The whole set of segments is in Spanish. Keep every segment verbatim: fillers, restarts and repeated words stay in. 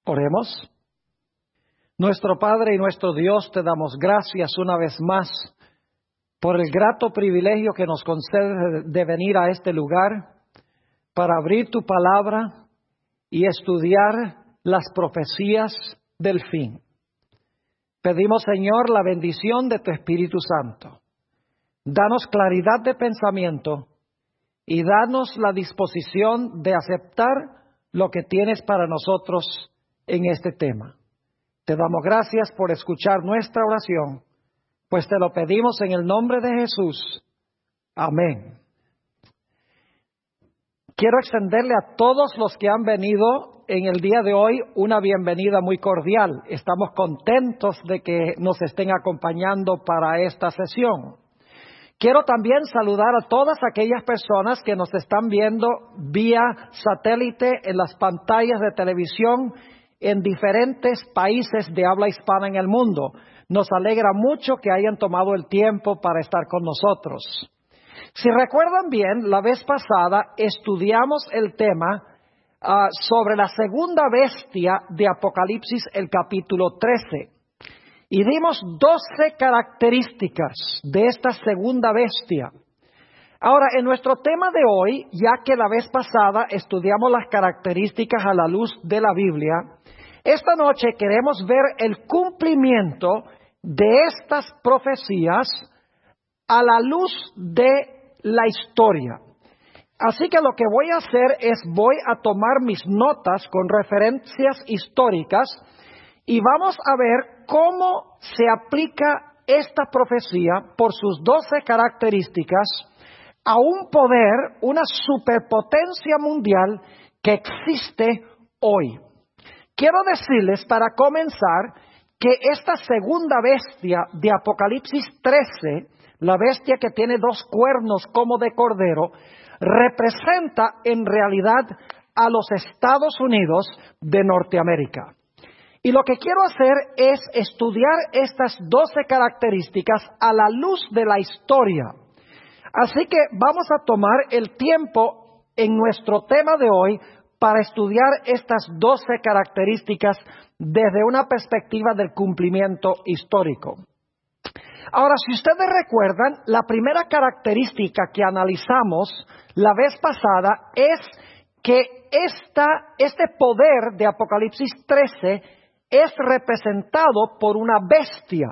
Oremos. Nuestro Padre y nuestro Dios, te damos gracias una vez más por el grato privilegio que nos concede de venir a este lugar para abrir tu palabra y estudiar las profecías del fin. Pedimos, Señor, la bendición de tu Espíritu Santo. Danos claridad de pensamiento y danos la disposición de aceptar lo que tienes para nosotros en este tema. Te damos gracias por escuchar nuestra oración, pues te lo pedimos en el nombre de Jesús. Amén. Quiero extenderle a todos los que han venido en el día de hoy una bienvenida muy cordial. Estamos contentos de que nos estén acompañando para esta sesión. Quiero también saludar a todas aquellas personas que nos están viendo vía satélite en las pantallas de televisión en diferentes países de habla hispana en el mundo. Nos alegra mucho que hayan tomado el tiempo para estar con nosotros. Si recuerdan bien, la vez pasada estudiamos el tema uh, sobre la segunda bestia de Apocalipsis, el capítulo trece. Y dimos doce características de esta segunda bestia. Ahora, en nuestro tema de hoy, ya que la vez pasada estudiamos las características a la luz de la Biblia, esta noche queremos ver el cumplimiento de estas profecías a la luz de la historia. Así que lo que voy a hacer es voy a tomar mis notas con referencias históricas y vamos a ver cómo se aplica esta profecía por sus doce características a un poder, una superpotencia mundial que existe hoy. Quiero decirles para comenzar que esta segunda bestia de Apocalipsis trece, la bestia que tiene dos cuernos como de cordero, representa en realidad a los Estados Unidos de Norteamérica. Y lo que quiero hacer es estudiar estas doce características a la luz de la historia. Así que vamos a tomar el tiempo en nuestro tema de hoy para estudiar estas doce características desde una perspectiva del cumplimiento histórico. Ahora, si ustedes recuerdan, la primera característica que analizamos la vez pasada es que esta, este poder de Apocalipsis trece es representado por una bestia.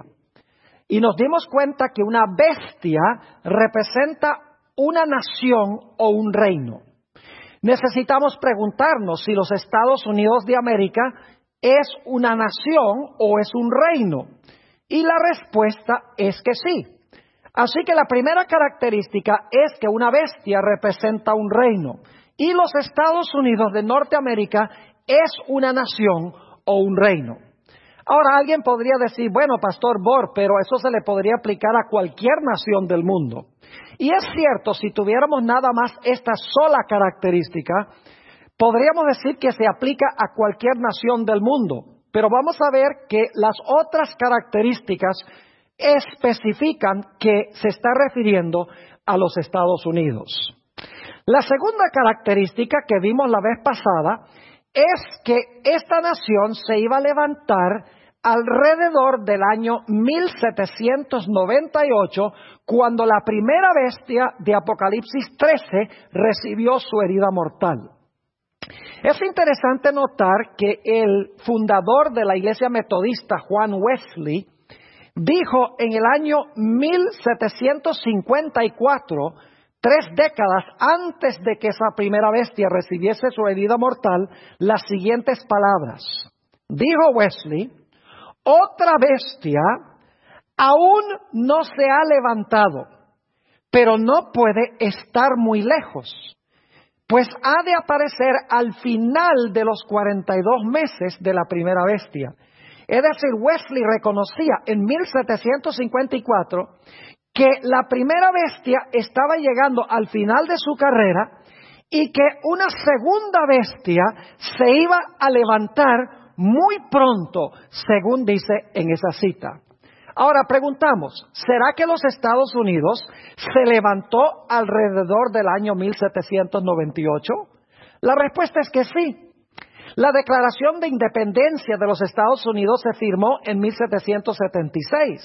Y nos dimos cuenta que una bestia representa una nación o un reino. Necesitamos preguntarnos si los Estados Unidos de América es una nación o es un reino. Y la respuesta es que sí. Así que la primera característica es que una bestia representa un reino. Y los Estados Unidos de Norteamérica es una nación o un reino. Ahora alguien podría decir, bueno, Pastor Bor, pero eso se le podría aplicar a cualquier nación del mundo. Y es cierto, si tuviéramos nada más esta sola característica, podríamos decir que se aplica a cualquier nación del mundo. Pero vamos a ver que las otras características especifican que se está refiriendo a los Estados Unidos. La segunda característica que vimos la vez pasada es que esta nación se iba a levantar alrededor del año mil setecientos noventa y ocho, cuando la primera bestia de Apocalipsis trece recibió su herida mortal. Es interesante notar que el fundador de la Iglesia Metodista, Juan Wesley, dijo en el año mil setecientos cincuenta y cuatro, tres décadas antes de que esa primera bestia recibiese su herida mortal, las siguientes palabras. Dijo Wesley, otra bestia aún no se ha levantado, pero no puede estar muy lejos, pues ha de aparecer al final de los cuarenta y dos meses de la primera bestia. Es decir, Wesley reconocía en mil setecientos cincuenta y cuatro que la primera bestia estaba llegando al final de su carrera y que una segunda bestia se iba a levantar muy pronto, según dice en esa cita. Ahora preguntamos, ¿será que los Estados Unidos se levantó alrededor del año mil setecientos noventa y ocho? La respuesta es que sí. La Declaración de Independencia de los Estados Unidos se firmó en mil setecientos setenta y seis.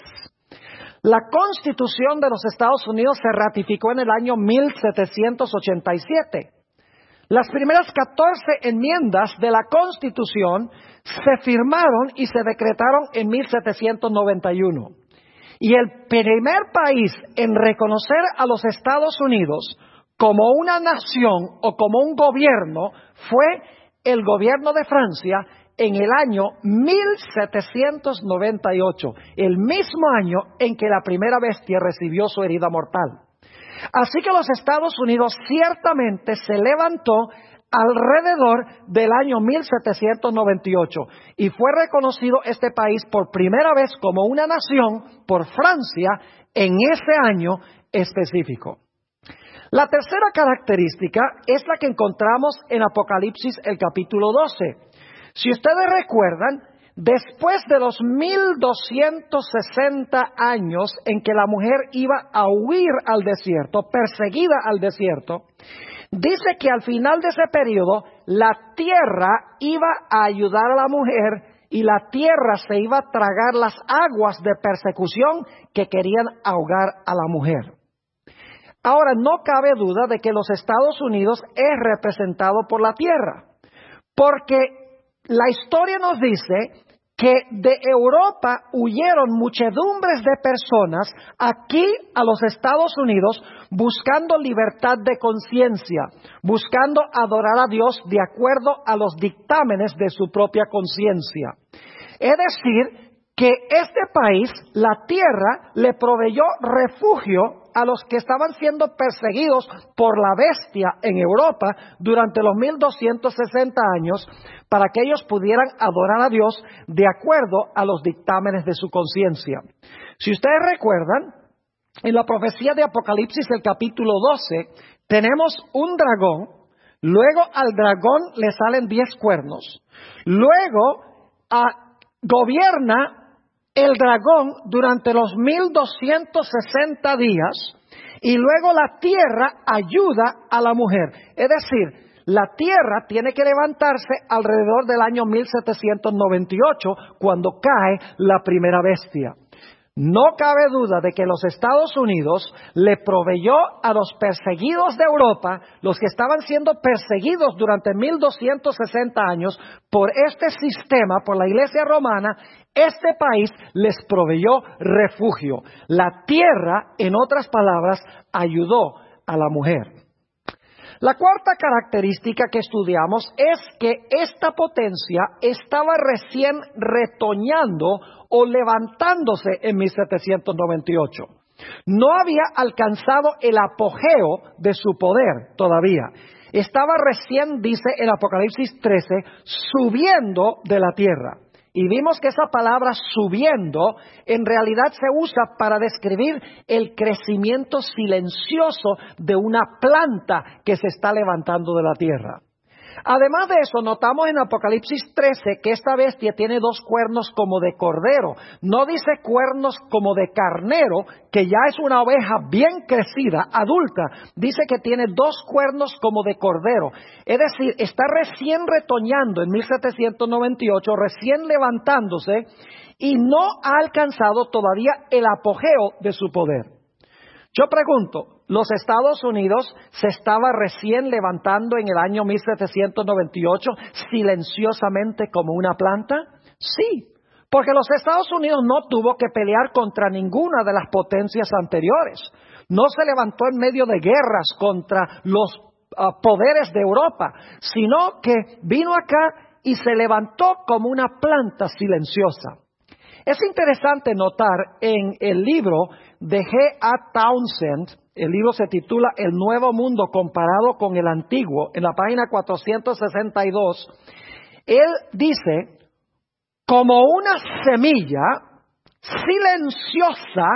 La Constitución de los Estados Unidos se ratificó en el año mil setecientos ochenta y siete. Las primeras catorce enmiendas de la Constitución se firmaron y se decretaron en mil setecientos noventa y uno. Y el primer país en reconocer a los Estados Unidos como una nación o como un gobierno fue el gobierno de Francia en el año mil setecientos noventa y ocho, el mismo año en que la primera bestia recibió su herida mortal. Así que los Estados Unidos ciertamente se levantó alrededor del año mil setecientos noventa y ocho y fue reconocido este país por primera vez como una nación por Francia en ese año específico. La tercera característica es la que encontramos en Apocalipsis el capítulo doce. Si ustedes recuerdan, después de los mil doscientos sesenta años en que la mujer iba a huir al desierto, perseguida al desierto, dice que al final de ese periodo la tierra iba a ayudar a la mujer y la tierra se iba a tragar las aguas de persecución que querían ahogar a la mujer. Ahora, no cabe duda de que los Estados Unidos es representado por la tierra, porque la historia nos dice que de Europa huyeron muchedumbres de personas aquí a los Estados Unidos buscando libertad de conciencia, buscando adorar a Dios de acuerdo a los dictámenes de su propia conciencia. Es decir, que este país, la tierra, le proveyó refugio a los que estaban siendo perseguidos por la bestia en Europa durante los mil doscientos sesenta años para que ellos pudieran adorar a Dios de acuerdo a los dictámenes de su conciencia. Si ustedes recuerdan, en la profecía de Apocalipsis, el capítulo doce, tenemos un dragón, luego al dragón le salen diez cuernos, luego a, gobierna el dragón durante los mil doscientos sesenta días y luego la tierra ayuda a la mujer. Es decir, la tierra tiene que levantarse alrededor del año mil setecientos noventa y ocho cuando cae la primera bestia. No cabe duda de que los Estados Unidos le proveyó a los perseguidos de Europa, los que estaban siendo perseguidos durante mil doscientos sesenta años por este sistema, por la Iglesia Romana. Este país les proveyó refugio. La tierra, en otras palabras, ayudó a la mujer. La cuarta característica que estudiamos es que esta potencia estaba recién retoñando o levantándose en mil setecientos noventa y ocho. No había alcanzado el apogeo de su poder todavía. Estaba recién, dice en Apocalipsis trece, subiendo de la tierra. Y vimos que esa palabra subiendo en realidad se usa para describir el crecimiento silencioso de una planta que se está levantando de la tierra. Además de eso, notamos en Apocalipsis trece que esta bestia tiene dos cuernos como de cordero. No dice cuernos como de carnero, que ya es una oveja bien crecida, adulta. Dice que tiene dos cuernos como de cordero. Es decir, está recién retoñando en mil setecientos noventa y ocho, recién levantándose y no ha alcanzado todavía el apogeo de su poder. Yo pregunto, ¿los Estados Unidos se estaba recién levantando en el año mil setecientos noventa y ocho silenciosamente como una planta? Sí, porque los Estados Unidos no tuvo que pelear contra ninguna de las potencias anteriores. No se levantó en medio de guerras contra los uh, poderes de Europa, sino que vino acá y se levantó como una planta silenciosa. Es interesante notar en el libro de G A Townsend, el libro se titula El Nuevo Mundo comparado con el Antiguo, en la página cuatrocientos sesenta y dos, él dice, como una semilla silenciosa,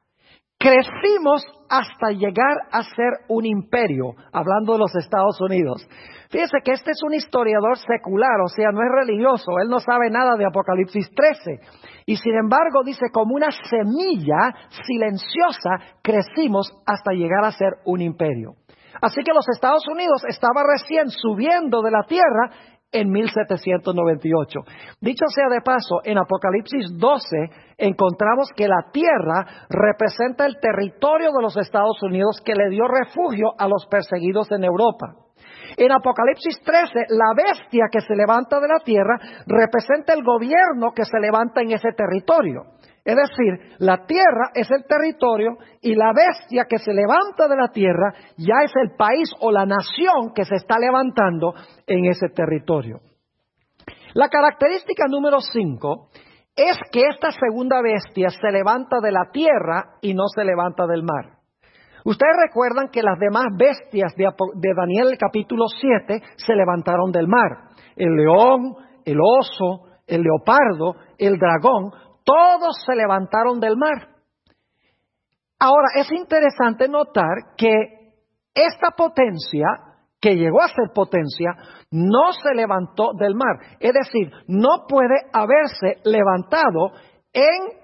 crecimos hasta llegar a ser un imperio, hablando de los Estados Unidos. Fíjese que este es un historiador secular, o sea, no es religioso, él no sabe nada de Apocalipsis trece. Y sin embargo dice, como una semilla silenciosa, crecimos hasta llegar a ser un imperio. Así que los Estados Unidos estaban recién subiendo de la tierra en mil setecientos noventa y ocho. Dicho sea de paso, en Apocalipsis doce encontramos que la tierra representa el territorio de los Estados Unidos que le dio refugio a los perseguidos en Europa. En Apocalipsis trece, la bestia que se levanta de la tierra representa el gobierno que se levanta en ese territorio. Es decir, la tierra es el territorio y la bestia que se levanta de la tierra ya es el país o la nación que se está levantando en ese territorio. La característica número cinco es que esta segunda bestia se levanta de la tierra y no se levanta del mar. Ustedes recuerdan que las demás bestias de, de Daniel capítulo siete se levantaron del mar. El león, el oso, el leopardo, el dragón, todos se levantaron del mar. Ahora, es interesante notar que esta potencia, que llegó a ser potencia, no se levantó del mar. Es decir, no puede haberse levantado en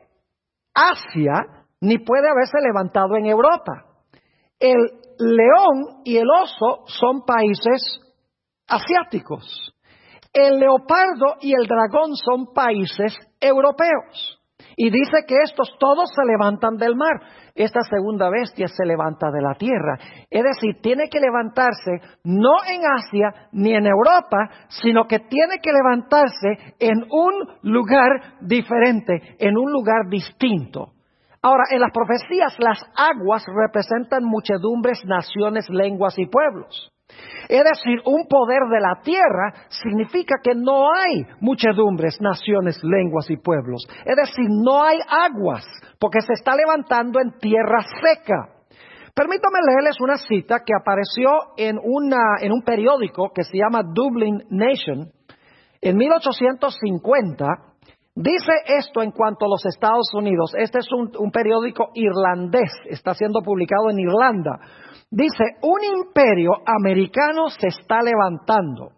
Asia, ni puede haberse levantado en Europa. El león y el oso son países asiáticos. El leopardo y el dragón son países europeos. Y dice que estos todos se levantan del mar. Esta segunda bestia se levanta de la tierra. Es decir, tiene que levantarse no en Asia ni en Europa, sino que tiene que levantarse en un lugar diferente, en un lugar distinto. Ahora, en las profecías, las aguas representan muchedumbres, naciones, lenguas y pueblos. Es decir, un poder de la tierra significa que no hay muchedumbres, naciones, lenguas y pueblos. Es decir, no hay aguas, porque se está levantando en tierra seca. Permítame leerles una cita que apareció en, una, en un periódico que se llama Dublin Nation en mil ochocientos cincuenta. Dice esto en cuanto a los Estados Unidos. Este es un, un periódico irlandés, está siendo publicado en Irlanda. Dice, un imperio americano se está levantando.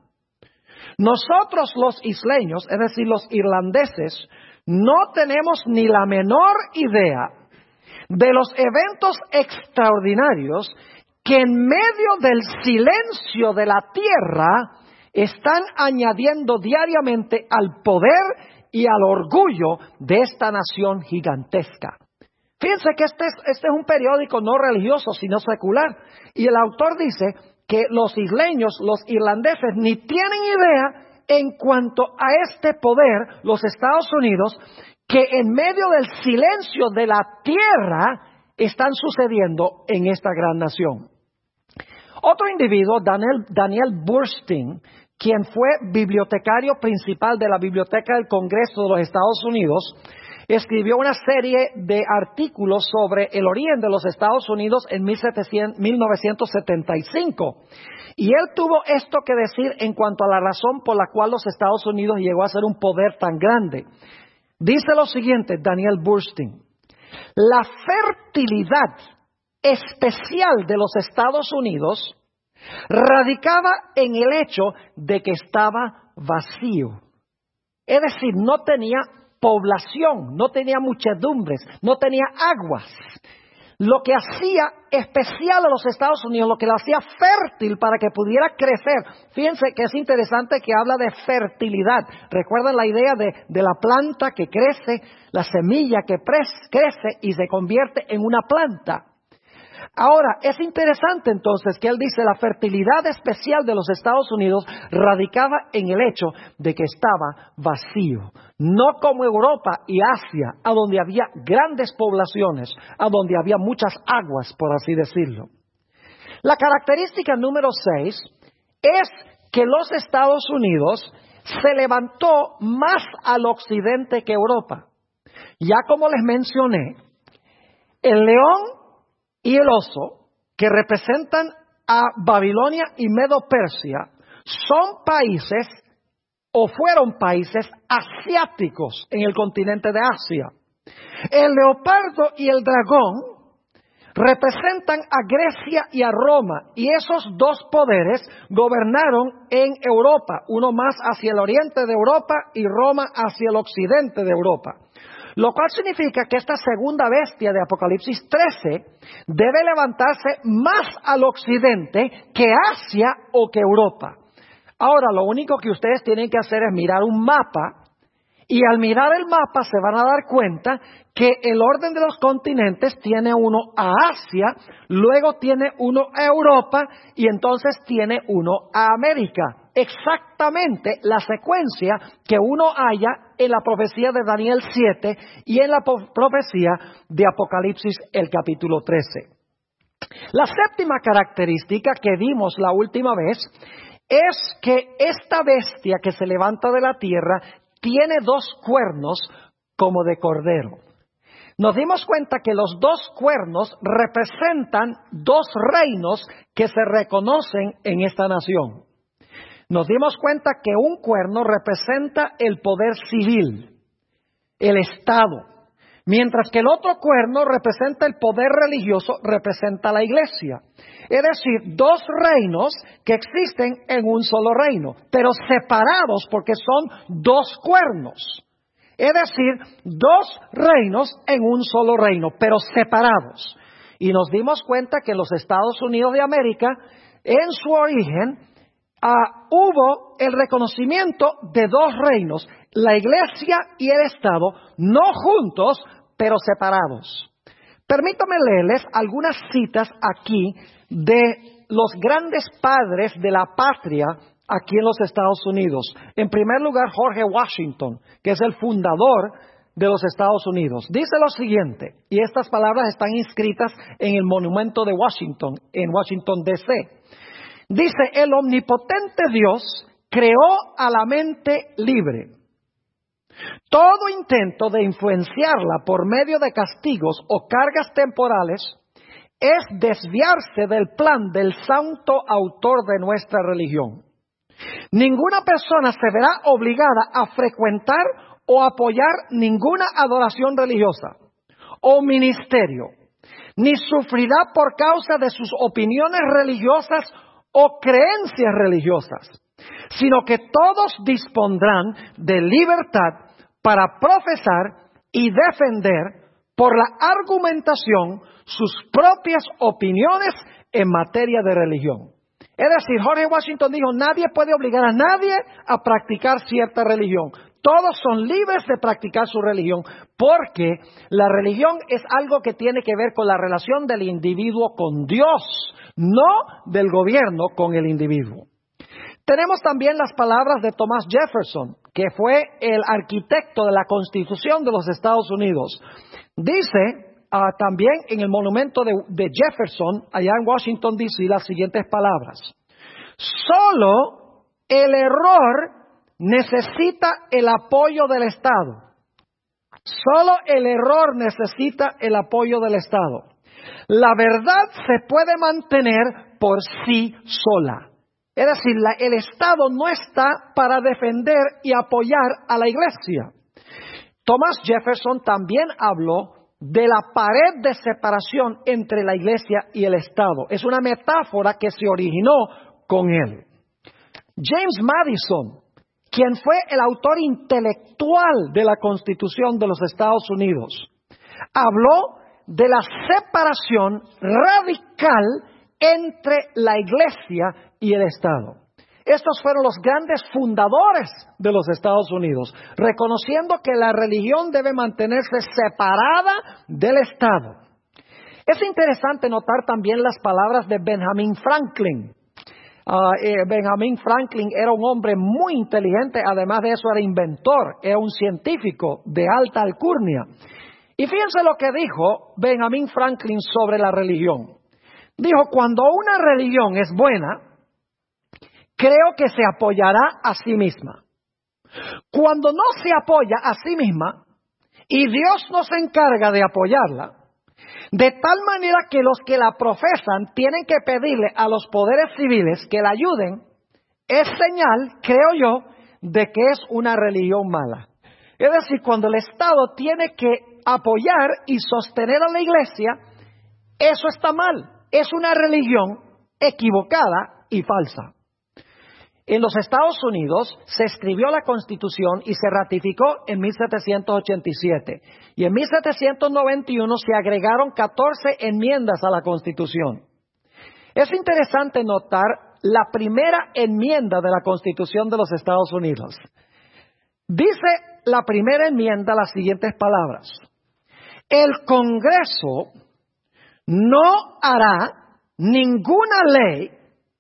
Nosotros los isleños, es decir, los irlandeses, no tenemos ni la menor idea de los eventos extraordinarios que en medio del silencio de la tierra están añadiendo diariamente al poder y al orgullo de esta nación gigantesca. Fíjense que este es, este es un periódico no religioso, sino secular. Y el autor dice que los isleños, los irlandeses, ni tienen idea en cuanto a este poder, los Estados Unidos, que en medio del silencio de la tierra están sucediendo en esta gran nación. Otro individuo, Daniel, Daniel Burstein, quien fue bibliotecario principal de la Biblioteca del Congreso de los Estados Unidos, escribió una serie de artículos sobre el origen de los Estados Unidos en mil novecientos setenta y cinco. Y él tuvo esto que decir en cuanto a la razón por la cual los Estados Unidos llegó a ser un poder tan grande. Dice lo siguiente, Daniel Burstein: la fertilidad especial de los Estados Unidos radicaba en el hecho de que estaba vacío. Es decir, no tenía población, no tenía muchedumbres, no tenía aguas. Lo que hacía especial a los Estados Unidos, lo que lo hacía fértil para que pudiera crecer. Fíjense que es interesante que habla de fertilidad. Recuerden la idea de, de la planta que crece, la semilla que crece y se convierte en una planta. Ahora, es interesante entonces que él dice la fertilidad especial de los Estados Unidos radicaba en el hecho de que estaba vacío. No como Europa y Asia, a donde había grandes poblaciones, a donde había muchas aguas, por así decirlo. La característica número seis es que los Estados Unidos se levantó más al occidente que Europa. Ya como les mencioné, el león y el oso, que representan a Babilonia y Medo-Persia, son países o fueron países asiáticos en el continente de Asia. El leopardo y el dragón representan a Grecia y a Roma, y esos dos poderes gobernaron en Europa, uno más hacia el oriente de Europa y Roma hacia el occidente de Europa. Lo cual significa que esta segunda bestia de Apocalipsis trece debe levantarse más al occidente que Asia o que Europa. Ahora, lo único que ustedes tienen que hacer es mirar un mapa, y al mirar el mapa se van a dar cuenta que el orden de los continentes tiene uno a Asia, luego tiene uno a Europa y entonces tiene uno a América. Exactamente la secuencia que uno halla en la profecía de Daniel siete y en la profecía de Apocalipsis el capítulo trece. La séptima característica que vimos la última vez es que esta bestia que se levanta de la tierra tiene dos cuernos como de cordero. Nos dimos cuenta que los dos cuernos representan dos reinos que se reconocen en esta nación. Nos dimos cuenta que un cuerno representa el poder civil, el Estado, mientras que el otro cuerno representa el poder religioso, representa la iglesia. Es decir, dos reinos que existen en un solo reino, pero separados porque son dos cuernos. Es decir, dos reinos en un solo reino, pero separados. Y nos dimos cuenta que en los Estados Unidos de América, en su origen, uh, hubo el reconocimiento de dos reinos, la iglesia y el Estado, no juntos, pero separados. Permítame leerles algunas citas aquí de los grandes padres de la patria aquí en los Estados Unidos. En primer lugar, George Washington, que es el fundador de los Estados Unidos. Dice lo siguiente, y estas palabras están inscritas en el monumento de Washington, en Washington, D C Dice, el omnipotente Dios creó a la mente libre. Todo intento de influenciarla por medio de castigos o cargas temporales es desviarse del plan del santo autor de nuestra religión. Ninguna persona se verá obligada a frecuentar o apoyar ninguna adoración religiosa o ministerio, ni sufrirá por causa de sus opiniones religiosas o creencias religiosas, sino que todos dispondrán de libertad para profesar y defender por la argumentación sus propias opiniones en materia de religión. Es decir, George Washington dijo, nadie puede obligar a nadie a practicar cierta religión. Todos son libres de practicar su religión, porque la religión es algo que tiene que ver con la relación del individuo con Dios, no del gobierno con el individuo. Tenemos también las palabras de Thomas Jefferson, que fue el arquitecto de la Constitución de los Estados Unidos. Dice uh, también en el monumento de, de Jefferson, allá en Washington, D C, las siguientes palabras. Solo el error necesita el apoyo del Estado. Solo el error necesita el apoyo del Estado. La verdad se puede mantener por sí sola. Es decir, la, el Estado no está para defender y apoyar a la iglesia. Thomas Jefferson también habló de la pared de separación entre la iglesia y el Estado. Es una metáfora que se originó con él. James Madison, quien fue el autor intelectual de la Constitución de los Estados Unidos, habló de la separación radical entre la iglesia y el Estado. Estos fueron los grandes fundadores de los Estados Unidos, reconociendo que la religión debe mantenerse separada del Estado. Es interesante notar también las palabras de Benjamin Franklin. Uh, eh, Benjamin Franklin era un hombre muy inteligente, además de eso era inventor, era un científico de alta alcurnia. Y fíjense lo que dijo Benjamin Franklin sobre la religión. Dijo, cuando una religión es buena, creo que se apoyará a sí misma. Cuando no se apoya a sí misma y Dios no se encarga de apoyarla, de tal manera que los que la profesan tienen que pedirle a los poderes civiles que la ayuden, es señal, creo yo, de que es una religión mala. Es decir, cuando el Estado tiene que apoyar y sostener a la iglesia, eso está mal. Es una religión equivocada y falsa. En los Estados Unidos se escribió la Constitución y se ratificó en mil setecientos ochenta y siete. Y en mil setecientos noventa y uno se agregaron catorce enmiendas a la Constitución. Es interesante notar la primera enmienda de la Constitución de los Estados Unidos. Dice la primera enmienda las siguientes palabras: el Congreso no hará ninguna ley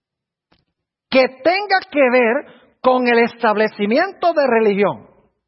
que tenga que ver con el establecimiento de religión,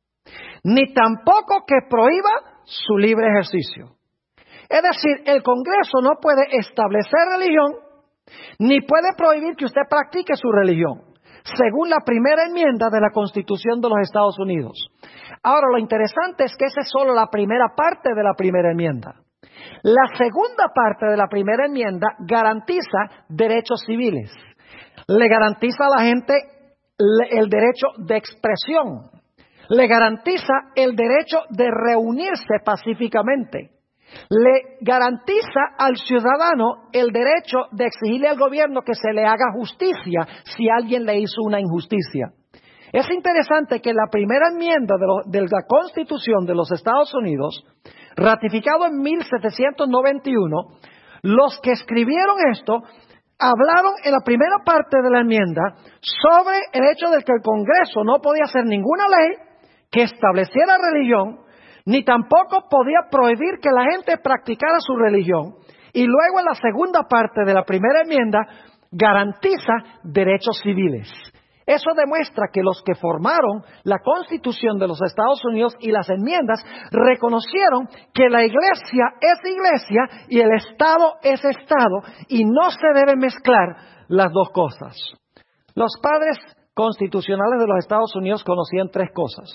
ni tampoco que prohíba su libre ejercicio. Es decir, el Congreso no puede establecer religión, ni puede prohibir que usted practique su religión, según la primera enmienda de la Constitución de los Estados Unidos. Ahora, lo interesante es que esa es solo la primera parte de la primera enmienda. La segunda parte de la primera enmienda garantiza derechos civiles. Le garantiza a la gente el derecho de expresión. Le garantiza el derecho de reunirse pacíficamente. Le garantiza al ciudadano el derecho de exigirle al gobierno que se le haga justicia si alguien le hizo una injusticia. Es interesante que la primera enmienda de, lo, de la Constitución de los Estados Unidos, ratificado en mil setecientos noventa y uno, los que escribieron esto hablaron en la primera parte de la enmienda sobre el hecho de que el Congreso no podía hacer ninguna ley que estableciera religión, ni tampoco podía prohibir que la gente practicara su religión. Y luego en la segunda parte de la primera enmienda garantiza derechos civiles. Eso demuestra que los que formaron la Constitución de los Estados Unidos y las enmiendas reconocieron que la Iglesia es Iglesia y el Estado es Estado, y no se deben mezclar las dos cosas. Los padres constitucionales de los Estados Unidos conocían tres cosas.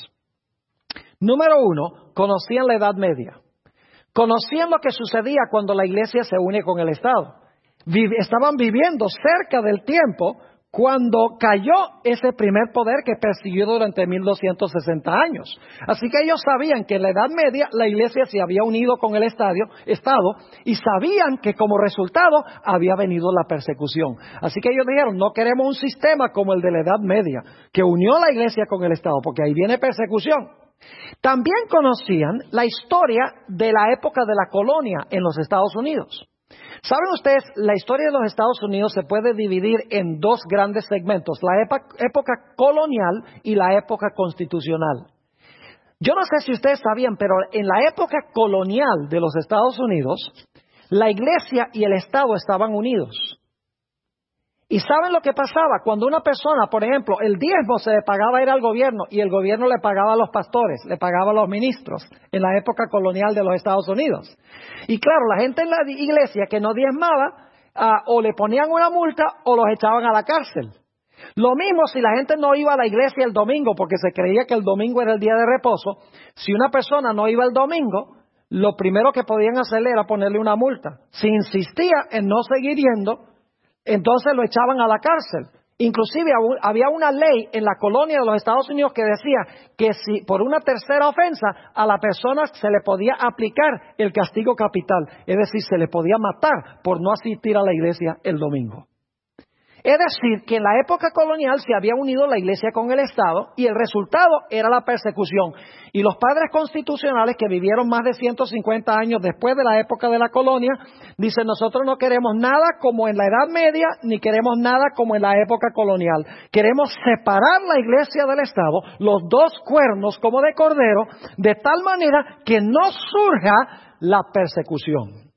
Número uno, conocían la Edad Media. Conocían lo que sucedía cuando la Iglesia se une con el Estado. Viv- estaban viviendo cerca del tiempo cuando cayó ese primer poder que persiguió durante mil doscientos sesenta años. Así que ellos sabían que en la Edad Media la Iglesia se había unido con el estadio, Estado, y sabían que como resultado había venido la persecución. Así que ellos dijeron, no queremos un sistema como el de la Edad Media, que unió la Iglesia con el Estado, porque ahí viene persecución. También conocían la historia de la época de la colonia en los Estados Unidos. ¿Saben ustedes? La historia de los Estados Unidos se puede dividir en dos grandes segmentos, la época colonial y la época constitucional. Yo no sé si ustedes sabían, pero en la época colonial de los Estados Unidos, la Iglesia y el Estado estaban unidos. ¿Y saben lo que pasaba? Cuando una persona, por ejemplo, el diezmo se le pagaba era al gobierno y el gobierno le pagaba a los pastores, le pagaba a los ministros en la época colonial de los Estados Unidos. Y claro, la gente en la iglesia que no diezmaba, uh, o le ponían una multa o los echaban a la cárcel. Lo mismo si la gente no iba a la iglesia el domingo porque se creía que el domingo era el día de reposo. Si una persona no iba el domingo, lo primero que podían hacerle era ponerle una multa. Si insistía en no seguir yendo, entonces lo echaban a la cárcel. Inclusive había una ley en la colonia de los Estados Unidos que decía que si por una tercera ofensa a la persona se le podía aplicar el castigo capital, es decir, se le podía matar por no asistir a la iglesia el domingo. Es decir, que en la época colonial se había unido la iglesia con el Estado y el resultado era la persecución. Y los padres constitucionales que vivieron más de ciento cincuenta años después de la época de la colonia, dicen nosotros no queremos nada como en la Edad Media ni queremos nada como en la época colonial. Queremos separar la iglesia del Estado, los dos cuernos como de cordero, de tal manera que no surja la persecución.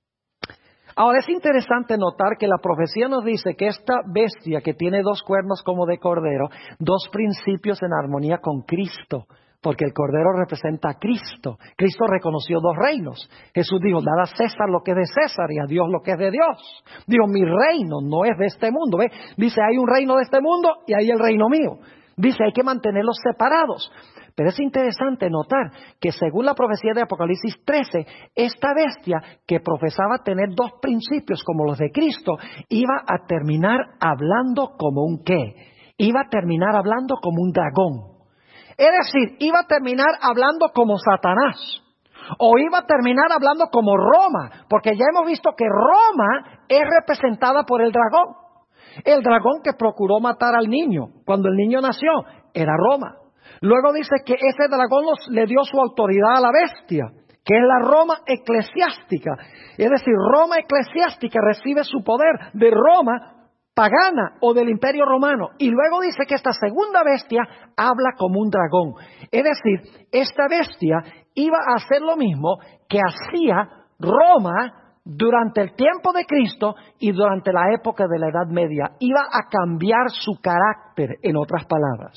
Ahora es interesante notar que la profecía nos dice que esta bestia que tiene dos cuernos como de cordero, dos principios en armonía con Cristo, porque el cordero representa a Cristo. Cristo reconoció dos reinos. Jesús dijo, dad a César lo que es de César y a Dios lo que es de Dios. Dijo, mi reino no es de este mundo. ¿Ve? Dice, hay un reino de este mundo y hay el reino mío. Dice, hay que mantenerlos separados. Pero es interesante notar que según la profecía de Apocalipsis trece, esta bestia que profesaba tener dos principios como los de Cristo, iba a terminar hablando como un qué. Iba a terminar hablando como un dragón. Es decir, iba a terminar hablando como Satanás. O iba a terminar hablando como Roma. Porque ya hemos visto que Roma es representada por el dragón. El dragón que procuró matar al niño cuando el niño nació era Roma. Luego dice que ese dragón los, le dio su autoridad a la bestia, que es la Roma eclesiástica. Es decir, Roma eclesiástica recibe su poder de Roma pagana o del Imperio Romano. Y luego dice que esta segunda bestia habla como un dragón. Es decir, esta bestia iba a hacer lo mismo que hacía Roma durante el tiempo de Cristo y durante la época de la Edad Media. Iba a cambiar su carácter, en otras palabras.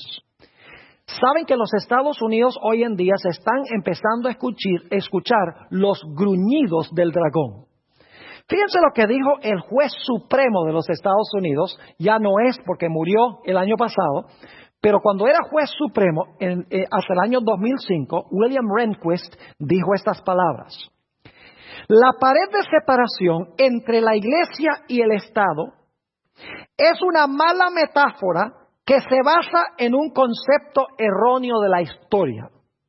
Saben que los Estados Unidos hoy en día se están empezando a escuchar, escuchar los gruñidos del dragón. Fíjense lo que dijo el juez supremo de los Estados Unidos, ya no es porque murió el año pasado, pero cuando era juez supremo, en, eh, hasta el año dos mil cinco, William Rehnquist dijo estas palabras. La pared de separación entre la Iglesia y el Estado es una mala metáfora que se basa en un concepto erróneo de la historia.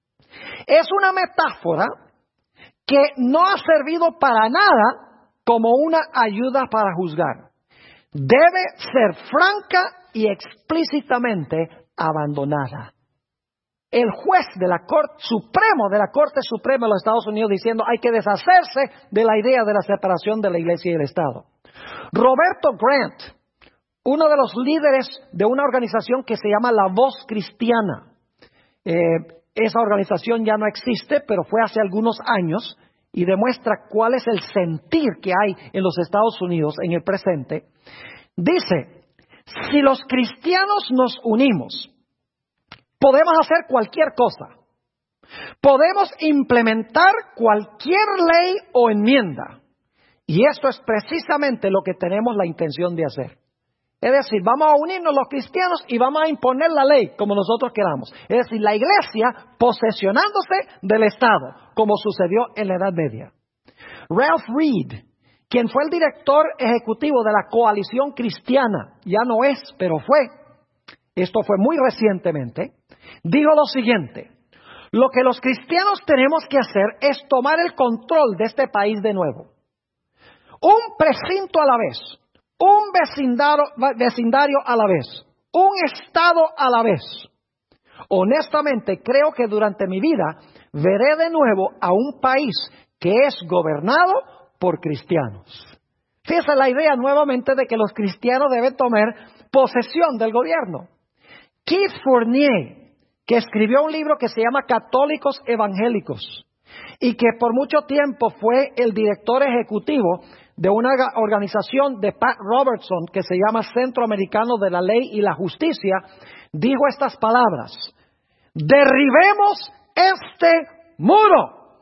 Es una metáfora que no ha servido para nada como una ayuda para juzgar. Debe ser franca y explícitamente abandonada. El juez de la Corte Supremo, de la Corte Suprema de los Estados Unidos, diciendo hay que deshacerse de la idea de la separación de la Iglesia y el Estado. Roberto Grant, uno de los líderes de una organización que se llama La Voz Cristiana. Eh, esa organización ya no existe, pero fue hace algunos años y demuestra cuál es el sentir que hay en los Estados Unidos en el presente. Dice, si los cristianos nos unimos, podemos hacer cualquier cosa. Podemos implementar cualquier ley o enmienda. Y esto es precisamente lo que tenemos la intención de hacer. Es decir, vamos a unirnos los cristianos y vamos a imponer la ley como nosotros queramos. Es decir, la Iglesia posesionándose del Estado, como sucedió en la Edad Media. Ralph Reed, quien fue el director ejecutivo de la Coalición Cristiana, ya no es, pero fue, esto fue muy recientemente, dijo lo siguiente: lo que los cristianos tenemos que hacer es tomar el control de este país de nuevo. Un precinto a la vez. Un vecindario, vecindario a la vez, un estado a la vez. Honestamente, creo que durante mi vida veré de nuevo a un país que es gobernado por cristianos. Fíjense la idea nuevamente de que los cristianos deben tomar posesión del gobierno. Keith Fournier, que escribió un libro que se llama Católicos Evangélicos y que por mucho tiempo fue el director ejecutivo de una organización de Pat Robertson que se llama Centro Americano de la Ley y la Justicia, dijo estas palabras: derribemos este muro.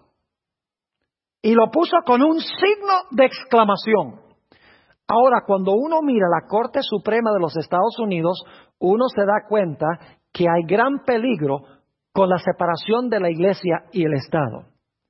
Y lo puso con un signo de exclamación. Ahora, cuando uno mira la Corte Suprema de los Estados Unidos, uno se da cuenta que hay gran peligro con la separación de la Iglesia y el Estado.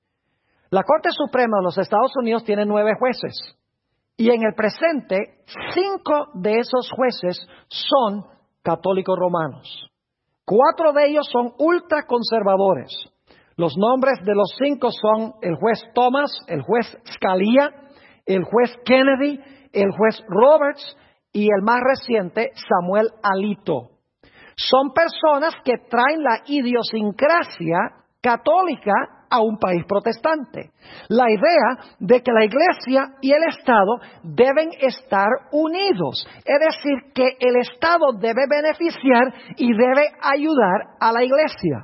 La Corte Suprema de los Estados Unidos tiene nueve jueces y en el presente cinco de esos jueces son católicos romanos. Cuatro de ellos son ultraconservadores. Los nombres de los cinco son el juez Thomas, el juez Scalia, el juez Kennedy, el juez Roberts y el más reciente Samuel Alito. Son personas que traen la idiosincrasia católica a un país protestante. La idea de que la Iglesia y el Estado deben estar unidos. Es decir, que el Estado debe beneficiar y debe ayudar a la Iglesia.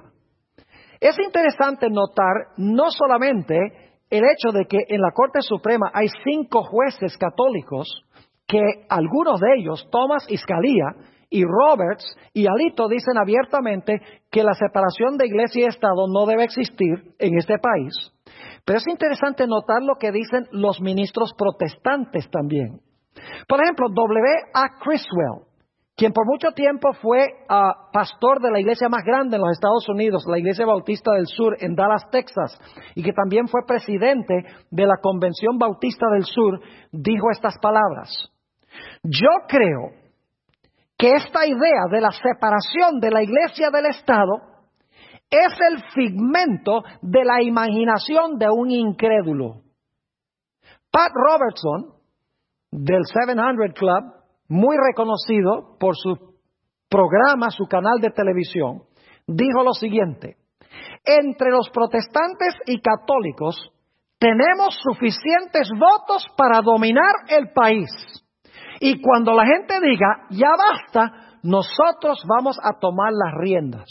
Es interesante notar no solamente el hecho de que en la Corte Suprema hay cinco jueces católicos, que algunos de ellos, Thomas y Scalia, y Roberts y Alito, dicen abiertamente que la separación de Iglesia y Estado no debe existir en este país. Pero es interesante notar lo que dicen los ministros protestantes también. Por ejemplo, W A Criswell, quien por mucho tiempo fue uh, pastor de la iglesia más grande en los Estados Unidos, la Iglesia Bautista del Sur en Dallas, Texas, y que también fue presidente de la Convención Bautista del Sur, dijo estas palabras: yo creo que esta idea de la separación de la Iglesia del Estado es el figmento de la imaginación de un incrédulo. Pat Robertson, del setecientos Club, muy reconocido por su programa, su canal de televisión, dijo lo siguiente: entre los protestantes y católicos tenemos suficientes votos para dominar el país. Y cuando la gente diga, ya basta, nosotros vamos a tomar las riendas.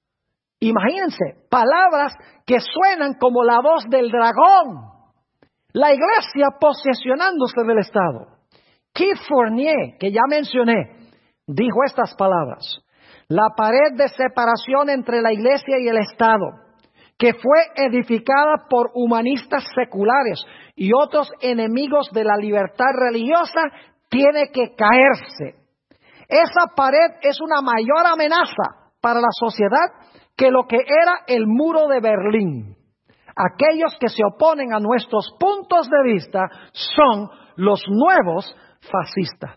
Imagínense, palabras que suenan como la voz del dragón. La iglesia posesionándose del Estado. Keith Fournier, que ya mencioné, dijo estas palabras. La pared de separación entre la iglesia y el Estado, que fue edificada por humanistas seculares y otros enemigos de la libertad religiosa, tiene que caerse. Esa pared es una mayor amenaza para la sociedad que lo que era el muro de Berlín. Aquellos que se oponen a nuestros puntos de vista son los nuevos fascistas.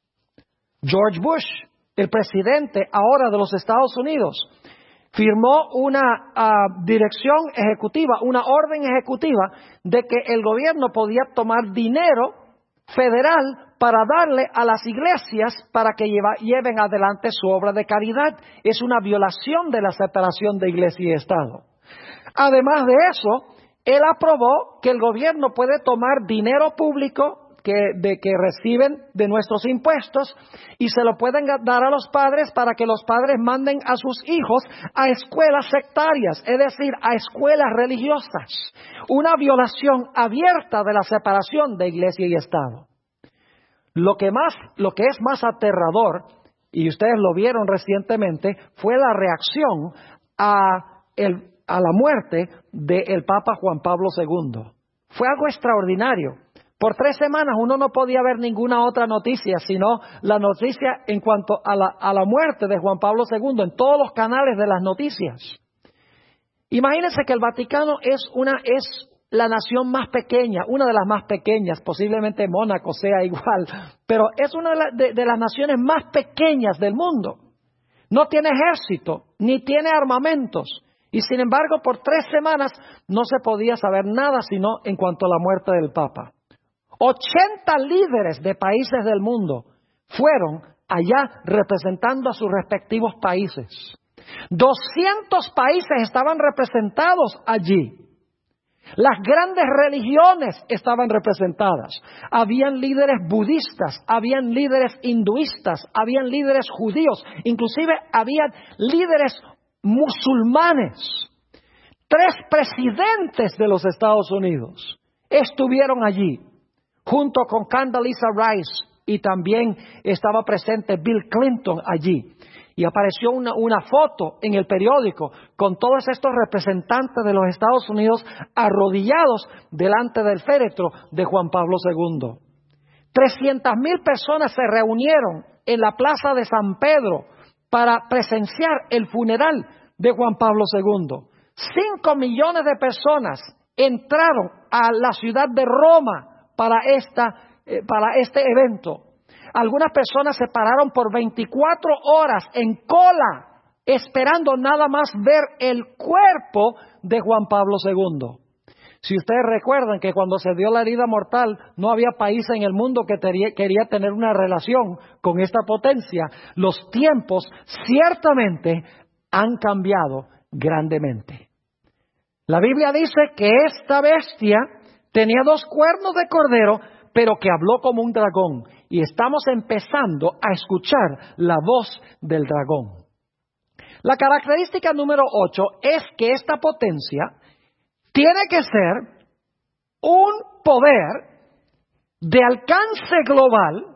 George Bush, el presidente ahora de los Estados Unidos, firmó una uh, dirección ejecutiva, una orden ejecutiva de que el gobierno podía tomar dinero federal para darle a las iglesias para que lleva, lleven adelante su obra de caridad. Es una violación de la separación de iglesia y Estado. Además de eso, él aprobó que el gobierno puede tomar dinero público que, de, que reciben de nuestros impuestos y se lo pueden dar a los padres para que los padres manden a sus hijos a escuelas sectarias, es decir, a escuelas religiosas. Una violación abierta de la separación de iglesia y Estado. Lo que más, lo que es más aterrador, y ustedes lo vieron recientemente, fue la reacción a, el, a la muerte del Papa Juan Pablo segundo. Fue algo extraordinario. Por tres semanas uno no podía ver ninguna otra noticia, sino la noticia en cuanto a la, a la muerte de Juan Pablo segundo en todos los canales de las noticias. Imagínense que el Vaticano es una es la nación más pequeña, una de las más pequeñas, posiblemente Mónaco sea igual, pero es una de, la, de, de las naciones más pequeñas del mundo. No tiene ejército, ni tiene armamentos, y sin embargo por tres semanas no se podía saber nada sino en cuanto a la muerte del Papa. ochenta líderes de países del mundo fueron allá representando a sus respectivos países. doscientos países estaban representados allí. Las grandes religiones estaban representadas. Habían líderes budistas, habían líderes hinduistas, habían líderes judíos, inclusive habían líderes musulmanes. Tres presidentes de los Estados Unidos estuvieron allí, junto con Condoleezza Rice, y también estaba presente Bill Clinton allí. Y apareció una, una foto en el periódico con todos estos representantes de los Estados Unidos arrodillados delante del féretro de Juan Pablo segundo. trescientas mil personas se reunieron en la plaza de San Pedro para presenciar el funeral de Juan Pablo segundo. Cinco millones de personas entraron a la ciudad de Roma para, esta, eh, para este evento. Algunas personas se pararon por veinticuatro horas en cola, esperando nada más ver el cuerpo de Juan Pablo segundo. Si ustedes recuerdan que cuando se dio la herida mortal, no había país en el mundo que tería, quería tener una relación con esta potencia. Los tiempos ciertamente han cambiado grandemente. La Biblia dice que esta bestia tenía dos cuernos de cordero, pero que habló como un dragón. Y estamos empezando a escuchar la voz del dragón. La característica número ocho es que esta potencia tiene que ser un poder de alcance global,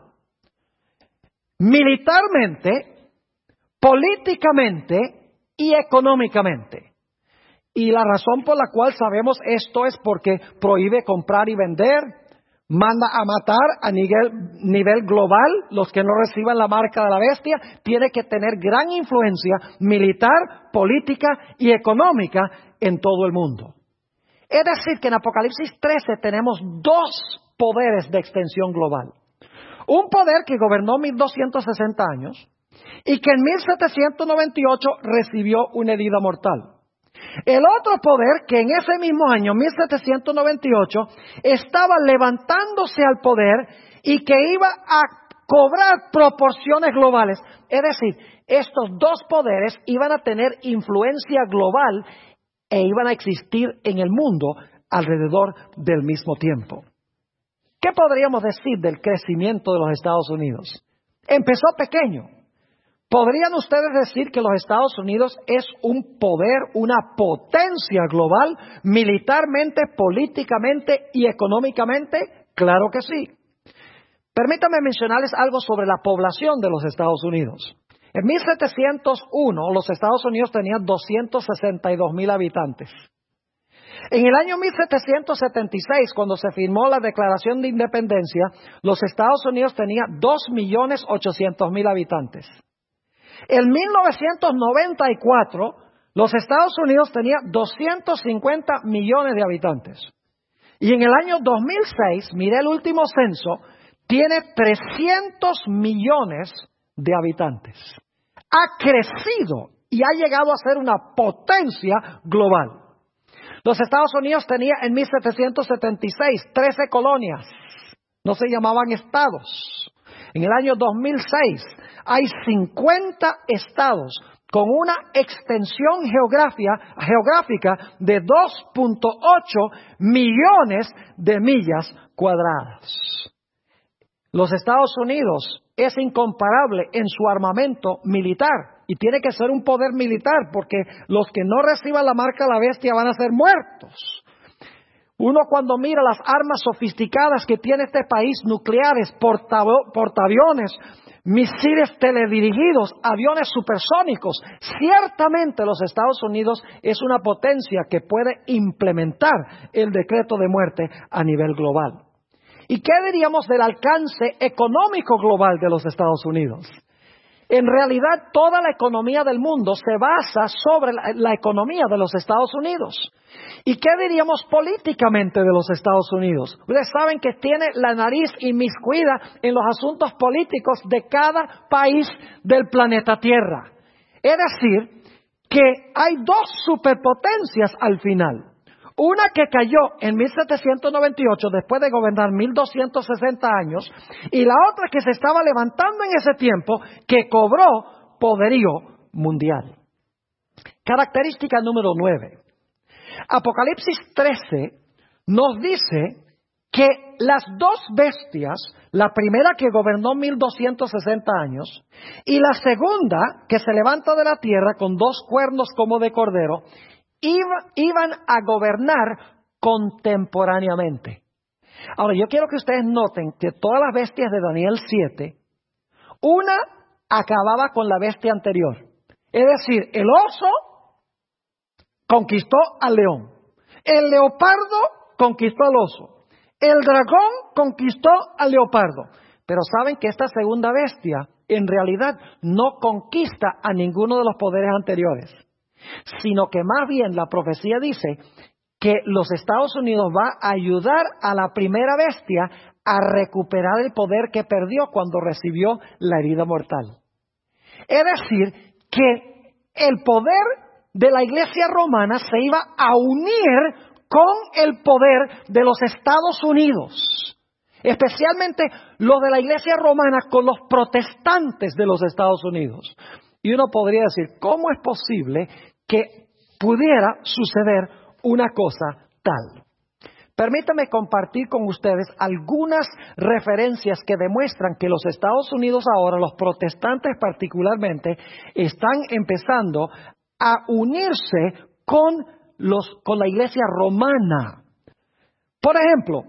militarmente, políticamente y económicamente. Y la razón por la cual sabemos esto es porque prohíbe comprar y vender, manda a matar a nivel, nivel global los que no reciban la marca de la bestia, tiene que tener gran influencia militar, política y económica en todo el mundo. Es decir, que en Apocalipsis trece tenemos dos poderes de extensión global. Un poder que gobernó mil doscientos sesenta años y que en mil setecientos noventa y ocho recibió una herida mortal. El otro poder que en ese mismo año, mil setecientos noventa y ocho, estaba levantándose al poder y que iba a cobrar proporciones globales. Es decir, estos dos poderes iban a tener influencia global e iban a existir en el mundo alrededor del mismo tiempo. ¿Qué podríamos decir del crecimiento de los Estados Unidos? Empezó pequeño. ¿Podrían ustedes decir que los Estados Unidos es un poder, una potencia global, militarmente, políticamente y económicamente? Claro que sí. Permítanme mencionarles algo sobre la población de los Estados Unidos. En mil setecientos uno, los Estados Unidos tenían doscientos sesenta y dos mil habitantes. En el año mil setecientos setenta y seis, cuando se firmó la Declaración de Independencia, los Estados Unidos tenían dos millones ochocientos mil habitantes. En mil novecientos noventa y cuatro, los Estados Unidos tenían doscientos cincuenta millones de habitantes. Y en el año dos mil seis, miré el último censo, tiene trescientos millones de habitantes. Ha crecido y ha llegado a ser una potencia global. Los Estados Unidos tenían en mil setecientos setenta y seis trece colonias. No se llamaban estados. En el año dos mil seis hay cincuenta estados con una extensión geográfica de dos punto ocho millones de millas cuadradas. Los Estados Unidos es incomparable en su armamento militar y tiene que ser un poder militar porque los que no reciban la marca de la bestia van a ser muertos. Uno cuando mira las armas sofisticadas que tiene este país, nucleares, portaaviones, misiles teledirigidos, aviones supersónicos, ciertamente los Estados Unidos es una potencia que puede implementar el decreto de muerte a nivel global. ¿Y qué diríamos del alcance económico global de los Estados Unidos? En realidad, toda la economía del mundo se basa sobre la, la economía de los Estados Unidos. ¿Y qué diríamos políticamente de los Estados Unidos? Ustedes saben que tiene la nariz inmiscuida en los asuntos políticos de cada país del planeta Tierra. Es decir, que hay dos superpotencias al final. Una que cayó en mil setecientos noventa y ocho después de gobernar mil doscientos sesenta años y la otra que se estaba levantando en ese tiempo que cobró poderío mundial. Característica número nueve. Apocalipsis trece nos dice que las dos bestias, la primera que gobernó mil doscientos sesenta años y la segunda que se levanta de la tierra con dos cuernos como de cordero, iban a gobernar contemporáneamente. Ahora, yo quiero que ustedes noten que todas las bestias de Daniel siete, una acababa con la bestia anterior. Es decir, el oso conquistó al león, el leopardo conquistó al oso, el dragón conquistó al leopardo. Pero saben que esta segunda bestia en realidad no conquista a ninguno de los poderes anteriores, sino que más bien la profecía dice que los Estados Unidos va a ayudar a la primera bestia a recuperar el poder que perdió cuando recibió la herida mortal. Es decir, que el poder de la Iglesia romana se iba a unir con el poder de los Estados Unidos, especialmente los de la Iglesia romana con los protestantes de los Estados Unidos. Y uno podría decir, ¿cómo es posible que pudiera suceder una cosa tal? Permítame compartir con ustedes algunas referencias que demuestran que los Estados Unidos ahora, los protestantes particularmente, están empezando a unirse con, los, con la Iglesia romana. Por ejemplo,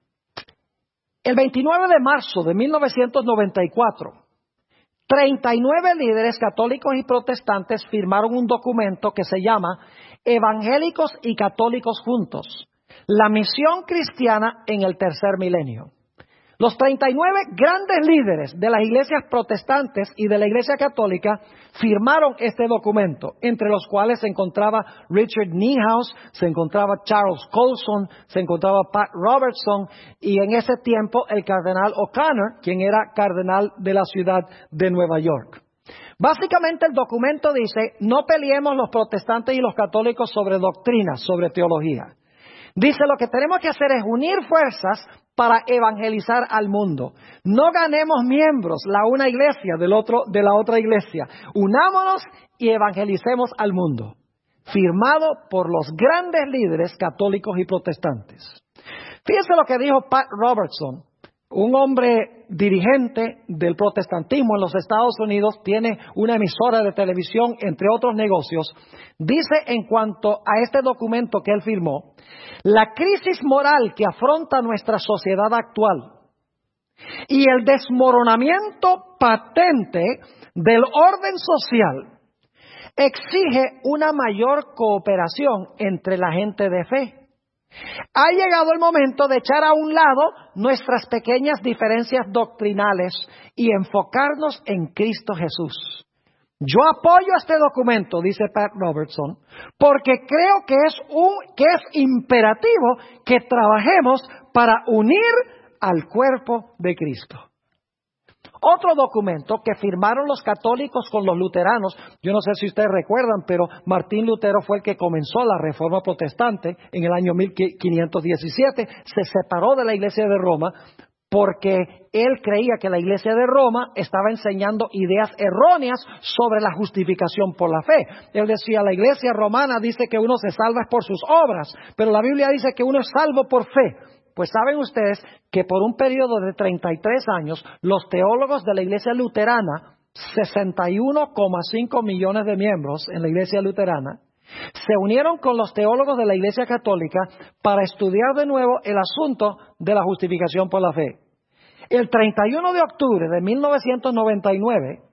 el veintinueve de marzo de mil novecientos noventa y cuatro, treinta y nueve líderes católicos y protestantes firmaron un documento que se llama Evangélicos y Católicos Juntos, la misión cristiana en el tercer milenio. Los treinta y nueve grandes líderes de las iglesias protestantes y de la iglesia católica firmaron este documento, entre los cuales se encontraba Richard Niehaus, se encontraba Charles Colson, se encontraba Pat Robertson y en ese tiempo el cardenal O'Connor, quien era cardenal de la ciudad de Nueva York. Básicamente el documento dice, no peleemos los protestantes y los católicos sobre doctrinas, sobre teología. Dice, lo que tenemos que hacer es unir fuerzas para evangelizar al mundo. No ganemos miembros la una iglesia del otro, de la otra iglesia. Unámonos y evangelicemos al mundo. Firmado por los grandes líderes católicos y protestantes. Fíjense lo que dijo Pat Robertson, un hombre dirigente del protestantismo en los Estados Unidos, tiene una emisora de televisión, entre otros negocios. Dice en cuanto a este documento que él firmó: la crisis moral que afronta nuestra sociedad actual y el desmoronamiento patente del orden social exige una mayor cooperación entre la gente de fe. Ha llegado el momento de echar a un lado nuestras pequeñas diferencias doctrinales y enfocarnos en Cristo Jesús. Yo apoyo este documento, dice Pat Robertson, porque creo que es un, que es imperativo que trabajemos para unir al cuerpo de Cristo. Otro documento que firmaron los católicos con los luteranos, yo no sé si ustedes recuerdan, pero Martín Lutero fue el que comenzó la Reforma Protestante en el año mil quinientos diecisiete, se separó de la Iglesia de Roma porque él creía que la Iglesia de Roma estaba enseñando ideas erróneas sobre la justificación por la fe. Él decía, la Iglesia romana dice que uno se salva por sus obras, pero la Biblia dice que uno es salvo por fe. Pues saben ustedes que por un periodo de treinta y tres años, los teólogos de la Iglesia Luterana, sesenta y uno coma cinco millones de miembros en la Iglesia Luterana, se unieron con los teólogos de la Iglesia Católica para estudiar de nuevo el asunto de la justificación por la fe. El treinta y uno de octubre de mil novecientos noventa y nueve,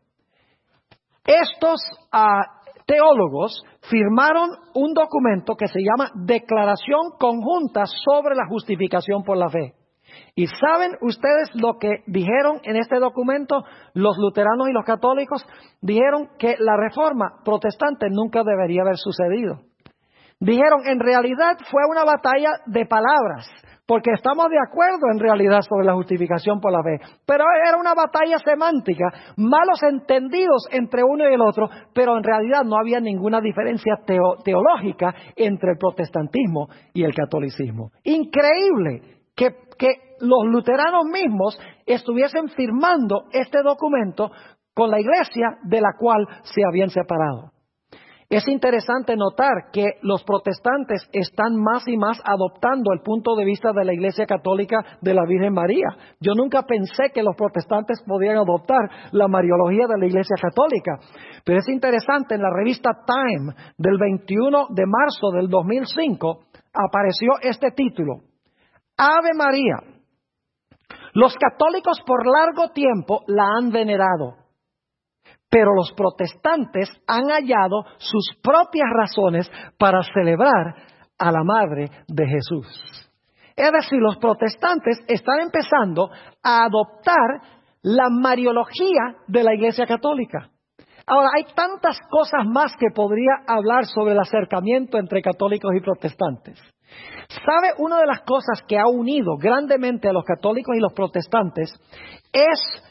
estos uh, teólogos firmaron un documento que se llama Declaración Conjunta sobre la Justificación por la Fe. ¿Y saben ustedes lo que dijeron en este documento? Los luteranos y los católicos dijeron que la reforma protestante nunca debería haber sucedido. Dijeron, en realidad fue una batalla de palabras, porque estamos de acuerdo en realidad sobre la justificación por la fe, pero era una batalla semántica, malos entendidos entre uno y el otro, pero en realidad no había ninguna diferencia teo- teológica entre el protestantismo y el catolicismo. Increíble que, que los luteranos mismos estuviesen firmando este documento con la iglesia de la cual se habían separado. Es interesante notar que los protestantes están más y más adoptando el punto de vista de la Iglesia Católica de la Virgen María. Yo nunca pensé que los protestantes podían adoptar la mariología de la Iglesia Católica. Pero es interesante, en la revista Time del veintiuno de marzo del dos mil cinco apareció este título: Ave María. Los católicos por largo tiempo la han venerado, pero los protestantes han hallado sus propias razones para celebrar a la Madre de Jesús. Es decir, los protestantes están empezando a adoptar la mariología de la Iglesia Católica. Ahora, hay tantas cosas más que podría hablar sobre el acercamiento entre católicos y protestantes. ¿Sabe? Una de las cosas que ha unido grandemente a los católicos y los protestantes es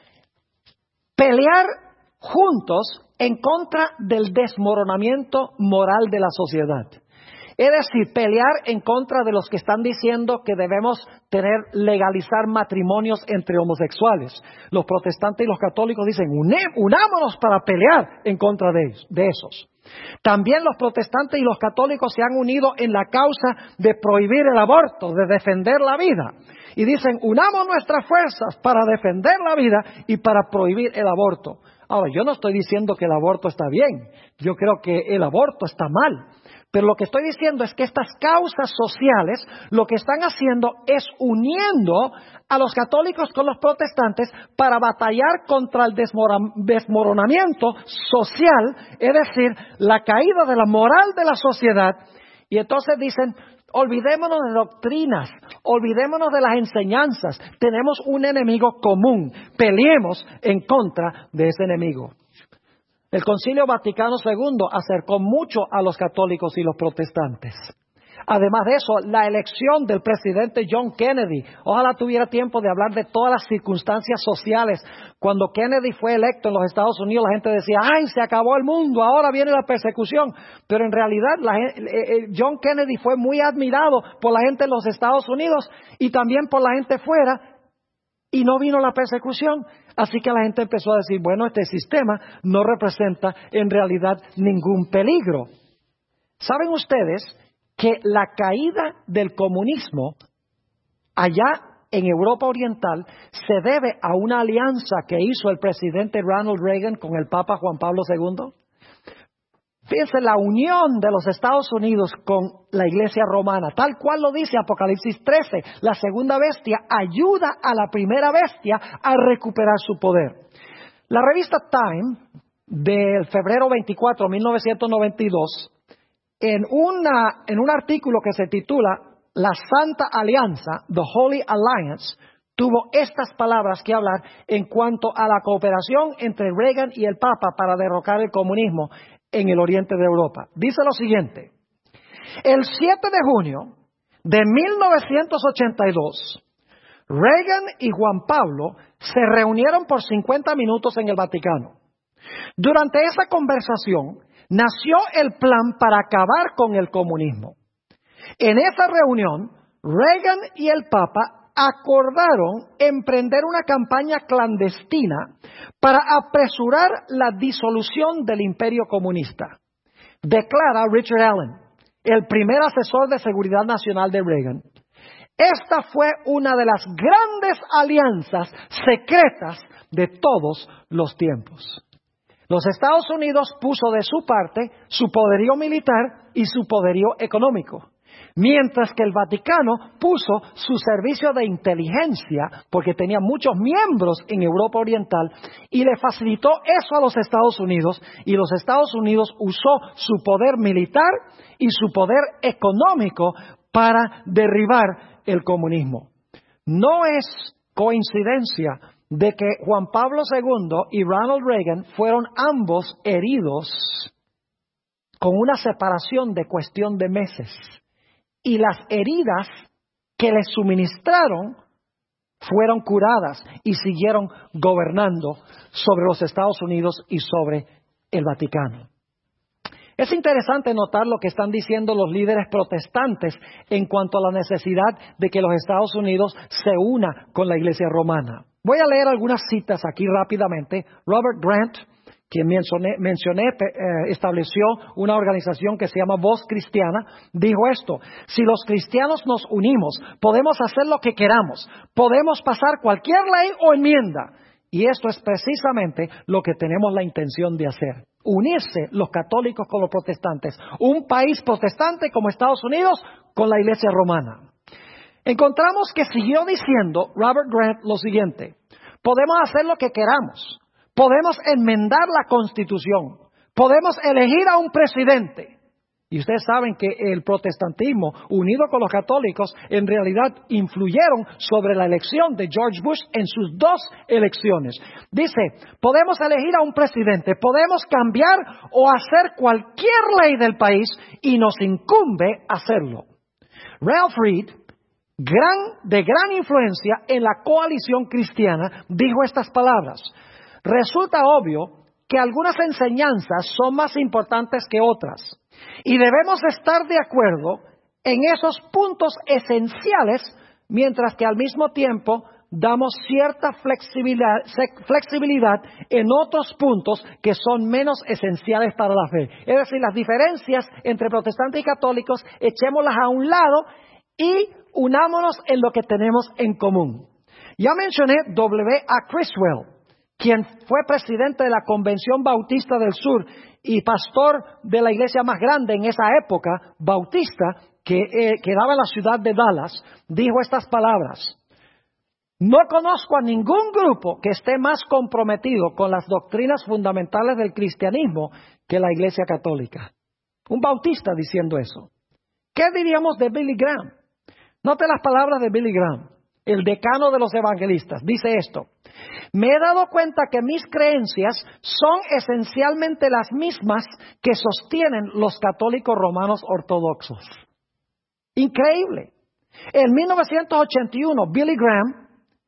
pelear juntos en contra del desmoronamiento moral de la sociedad. Es decir, pelear en contra de los que están diciendo que debemos tener, legalizar matrimonios entre homosexuales. Los protestantes y los católicos dicen, unámonos para pelear en contra de, de esos. También los protestantes y los católicos se han unido en la causa de prohibir el aborto, de defender la vida. Y dicen, unamos nuestras fuerzas para defender la vida y para prohibir el aborto. Ahora, yo no estoy diciendo que el aborto está bien. Yo creo que el aborto está mal. Pero lo que estoy diciendo es que estas causas sociales lo que están haciendo es uniendo a los católicos con los protestantes para batallar contra el desmoronamiento social, es decir, la caída de la moral de la sociedad. Y entonces dicen, olvidémonos de doctrinas, olvidémonos de las enseñanzas, tenemos un enemigo común, peleemos en contra de ese enemigo. El Concilio Vaticano segundo acercó mucho a los católicos y los protestantes. Además de eso, la elección del presidente John Kennedy, ojalá tuviera tiempo de hablar de todas las circunstancias sociales. Cuando Kennedy fue electo en los Estados Unidos, la gente decía, ¡ay, se acabó el mundo, ahora viene la persecución! Pero en realidad, la, eh, John Kennedy fue muy admirado por la gente en los Estados Unidos y también por la gente fuera, y no vino la persecución. Así que la gente empezó a decir, bueno, este sistema no representa en realidad ningún peligro. ¿Saben ustedes que la caída del comunismo allá en Europa Oriental se debe a una alianza que hizo el presidente Ronald Reagan con el Papa Juan Pablo segundo. Fíjense la unión de los Estados Unidos con la Iglesia Romana, tal cual lo dice Apocalipsis trece. La segunda bestia ayuda a la primera bestia a recuperar su poder. La revista Time, del febrero veinticuatro de mil novecientos noventa y dos, en, una, en un artículo que se titula La Santa Alianza, The Holy Alliance, tuvo estas palabras que hablar en cuanto a la cooperación entre Reagan y el Papa para derrocar el comunismo en el oriente de Europa. Dice lo siguiente: el siete de junio de mil novecientos ochenta y dos, Reagan y Juan Pablo se reunieron por cincuenta minutos en el Vaticano. Durante esa conversación nació el plan para acabar con el comunismo. En esa reunión, Reagan y el Papa acordaron emprender una campaña clandestina para apresurar la disolución del imperio comunista. Declara Richard Allen, el primer asesor de seguridad nacional de Reagan. Esta fue una de las grandes alianzas secretas de todos los tiempos. Los Estados Unidos puso de su parte su poderío militar y su poderío económico, mientras que el Vaticano puso su servicio de inteligencia, porque tenía muchos miembros en Europa Oriental, y le facilitó eso a los Estados Unidos, y los Estados Unidos usó su poder militar y su poder económico para derribar el comunismo. No es coincidencia de que Juan Pablo segundo y Ronald Reagan fueron ambos heridos con una separación de cuestión de meses. Y las heridas que les suministraron fueron curadas y siguieron gobernando sobre los Estados Unidos y sobre el Vaticano. Es interesante notar lo que están diciendo los líderes protestantes en cuanto a la necesidad de que los Estados Unidos se una con la Iglesia Romana. Voy a leer algunas citas aquí rápidamente. Robert Grant, quien mencioné, mencioné eh, estableció una organización que se llama Voz Cristiana, dijo esto: si los cristianos nos unimos, podemos hacer lo que queramos, podemos pasar cualquier ley o enmienda. Y esto es precisamente lo que tenemos la intención de hacer. Unirse los católicos con los protestantes. Un país protestante como Estados Unidos con la Iglesia Romana. Encontramos que siguió diciendo Robert Grant lo siguiente: podemos hacer lo que queramos. Podemos enmendar la Constitución. Podemos elegir a un presidente. Y ustedes saben que el protestantismo, unido con los católicos, en realidad influyeron sobre la elección de George Bush en sus dos elecciones. Dice, podemos elegir a un presidente, podemos cambiar o hacer cualquier ley del país y nos incumbe hacerlo. Ralph Reed, gran, de gran influencia en la coalición cristiana, dijo estas palabras: resulta obvio que algunas enseñanzas son más importantes que otras y debemos estar de acuerdo en esos puntos esenciales, mientras que al mismo tiempo damos cierta flexibilidad, flexibilidad en otros puntos que son menos esenciales para la fe. Es decir, las diferencias entre protestantes y católicos, echémoslas a un lado y unámonos en lo que tenemos en común. Ya mencioné W A Criswell, quien fue presidente de la Convención Bautista del Sur y pastor de la iglesia más grande en esa época, bautista, que eh, quedaba en la ciudad de Dallas, dijo estas palabras: no conozco a ningún grupo que esté más comprometido con las doctrinas fundamentales del cristianismo que la Iglesia Católica. Un bautista diciendo eso. ¿Qué diríamos de Billy Graham? Note las palabras de Billy Graham, el decano de los evangelistas. Dice esto: me he dado cuenta que mis creencias son esencialmente las mismas que sostienen los católicos romanos ortodoxos. Increíble. En mil novecientos ochenta y uno, Billy Graham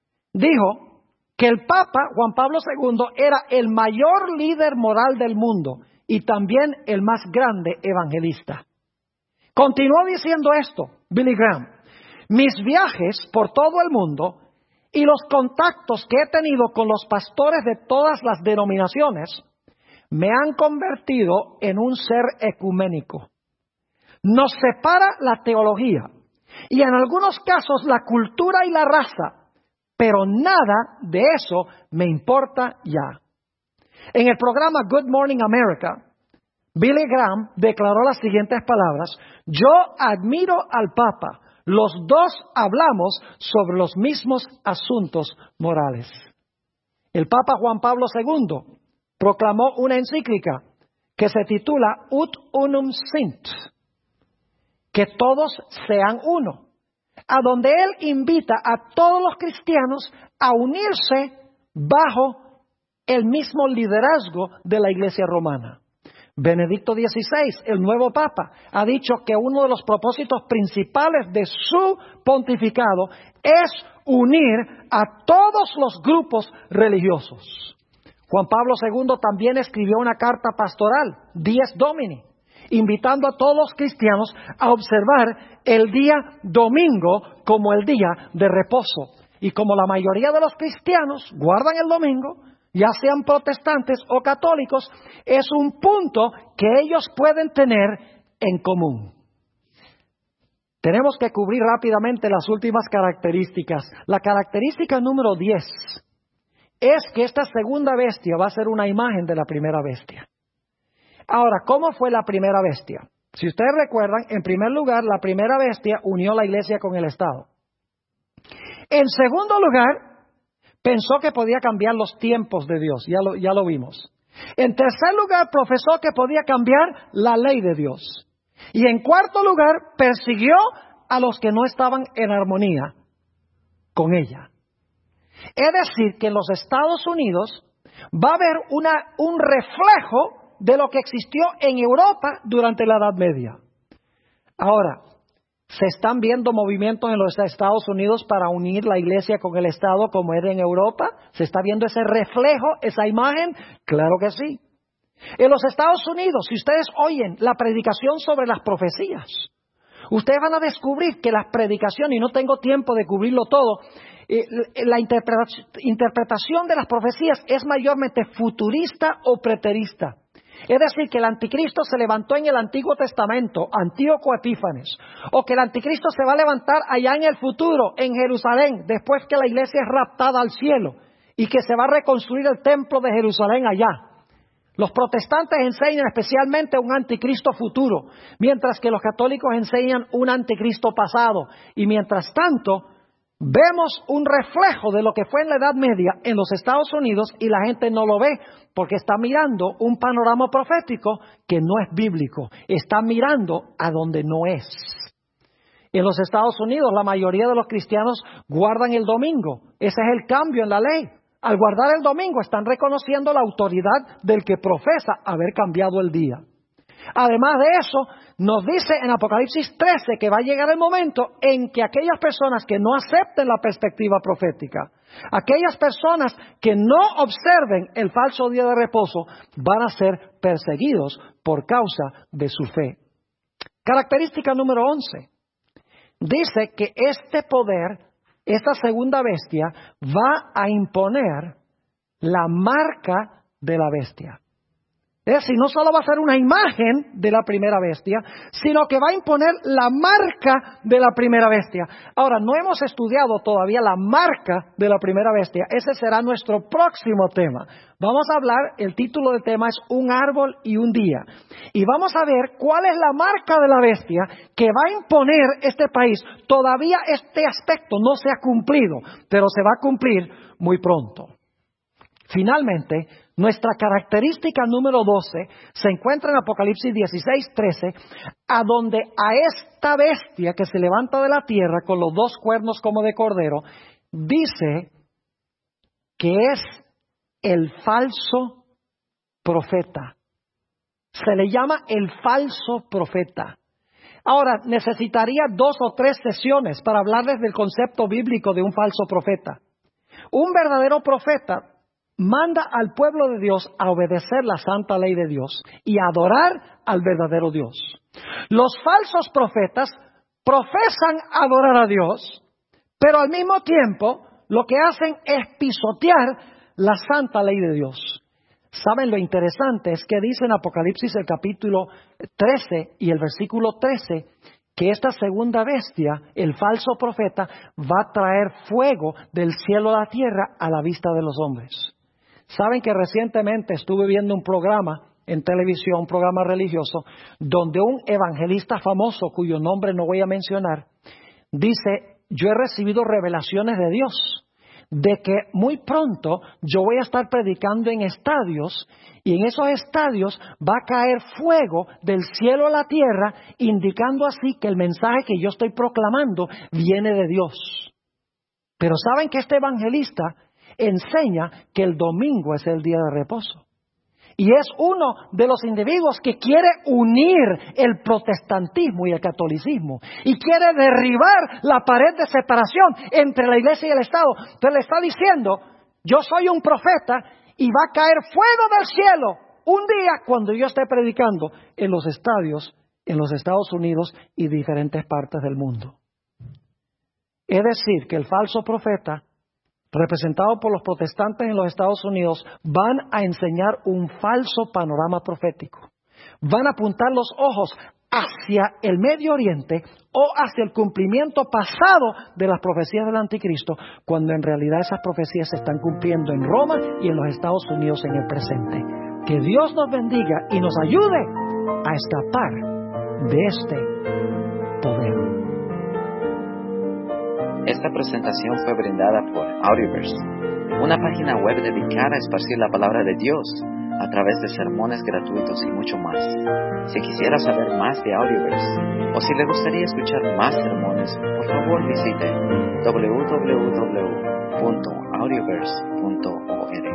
dijo que el Papa Juan Pablo segundo era el mayor líder moral del mundo y también el más grande evangelista. Continuó diciendo esto, Billy Graham: mis viajes por todo el mundo y los contactos que he tenido con los pastores de todas las denominaciones me han convertido en un ser ecuménico. Nos separa la teología y en algunos casos la cultura y la raza, pero nada de eso me importa ya. En el programa Good Morning America, Billy Graham declaró las siguientes palabras: yo admiro al Papa, los dos hablamos sobre los mismos asuntos morales. El Papa Juan Pablo segundo proclamó una encíclica que se titula Ut Unum Sint, que todos sean uno, a donde él invita a todos los cristianos a unirse bajo el mismo liderazgo de la Iglesia romana. Benedicto dieciséis, el nuevo Papa, ha dicho que uno de los propósitos principales de su pontificado es unir a todos los grupos religiosos. Juan Pablo segundo también escribió una carta pastoral, Dies Domini, invitando a todos los cristianos a observar el día domingo como el día de reposo. Y como la mayoría de los cristianos guardan el domingo, ya sean protestantes o católicos, es un punto que ellos pueden tener en común. Tenemos que cubrir rápidamente las últimas características. La característica número diez es que esta segunda bestia va a ser una imagen de la primera bestia. Ahora, ¿cómo fue la primera bestia? Si ustedes recuerdan, en primer lugar, la primera bestia unió la iglesia con el Estado. En segundo lugar, pensó que podía cambiar los tiempos de Dios, ya lo, ya lo vimos. En tercer lugar, profesó que podía cambiar la ley de Dios. Y en cuarto lugar, persiguió a los que no estaban en armonía con ella. Es decir, que en los Estados Unidos va a haber una, un reflejo de lo que existió en Europa durante la Edad Media. Ahora, ¿se están viendo movimientos en los Estados Unidos para unir la iglesia con el Estado como era en Europa? ¿Se está viendo ese reflejo, esa imagen? Claro que sí. En los Estados Unidos, si ustedes oyen la predicación sobre las profecías, ustedes van a descubrir que las predicaciones, y no tengo tiempo de cubrirlo todo, eh, la interpretación de las profecías es mayormente futurista o preterista. Es decir, que el anticristo se levantó en el Antiguo Testamento, Antíoco Epífanes, o que el anticristo se va a levantar allá en el futuro, en Jerusalén, después que la iglesia es raptada al cielo, y que se va a reconstruir el templo de Jerusalén allá. Los protestantes enseñan especialmente un anticristo futuro, mientras que los católicos enseñan un anticristo pasado. Y mientras tanto, vemos un reflejo de lo que fue en la Edad Media en los Estados Unidos y la gente no lo ve porque está mirando un panorama profético que no es bíblico. Está mirando a donde no es. En los Estados Unidos la mayoría de los cristianos guardan el domingo. Ese es el cambio en la ley. Al guardar el domingo están reconociendo la autoridad del que profesa haber cambiado el día. Además de eso, nos dice en Apocalipsis trece que va a llegar el momento en que aquellas personas que no acepten la perspectiva profética, aquellas personas que no observen el falso día de reposo, van a ser perseguidos por causa de su fe. Característica número once. Dice que este poder, esta segunda bestia, va a imponer la marca de la bestia. Es decir, no solo va a ser una imagen de la primera bestia, sino que va a imponer la marca de la primera bestia. Ahora, no hemos estudiado todavía la marca de la primera bestia. Ese será nuestro próximo tema. Vamos a hablar, el título del tema es Un árbol y un día. Y vamos a ver cuál es la marca de la bestia que va a imponer este país. Todavía este aspecto no se ha cumplido, pero se va a cumplir muy pronto. Finalmente, nuestra característica número doce se encuentra en Apocalipsis dieciséis trece, a donde a esta bestia que se levanta de la tierra con los dos cuernos como de cordero, dice que es el falso profeta. Se le llama el falso profeta. Ahora, necesitaría dos o tres sesiones para hablarles del concepto bíblico de un falso profeta. Un verdadero profeta manda al pueblo de Dios a obedecer la santa ley de Dios y a adorar al verdadero Dios. Los falsos profetas profesan adorar a Dios, pero al mismo tiempo lo que hacen es pisotear la santa ley de Dios. ¿Saben lo interesante? Es que dice en Apocalipsis el capítulo trece y el versículo trece que esta segunda bestia, el falso profeta, va a traer fuego del cielo a la tierra a la vista de los hombres. Saben que recientemente estuve viendo un programa en televisión, un programa religioso, donde un evangelista famoso, cuyo nombre no voy a mencionar, dice: yo he recibido revelaciones de Dios, de que muy pronto yo voy a estar predicando en estadios, y en esos estadios va a caer fuego del cielo a la tierra, indicando así que el mensaje que yo estoy proclamando viene de Dios. Pero saben que este evangelista enseña que el domingo es el día de reposo. Y es uno de los individuos que quiere unir el protestantismo y el catolicismo. Y quiere derribar la pared de separación entre la iglesia y el Estado. Entonces le está diciendo: yo soy un profeta y va a caer fuego del cielo un día cuando yo esté predicando en los estadios, en los Estados Unidos y diferentes partes del mundo. Es decir, que el falso profeta, representado por los protestantes en los Estados Unidos, van a enseñar un falso panorama profético. Van a apuntar los ojos hacia el Medio Oriente o hacia el cumplimiento pasado de las profecías del Anticristo, cuando en realidad esas profecías se están cumpliendo en Roma y en los Estados Unidos en el presente. Que Dios nos bendiga y nos ayude a escapar de este poder. Esta presentación fue brindada por Audioverse, una página web dedicada a esparcir la palabra de Dios a través de sermones gratuitos y mucho más. Si quisiera saber más de Audioverse o si le gustaría escuchar más sermones, por favor visite doble u doble u doble u punto audioverse punto org.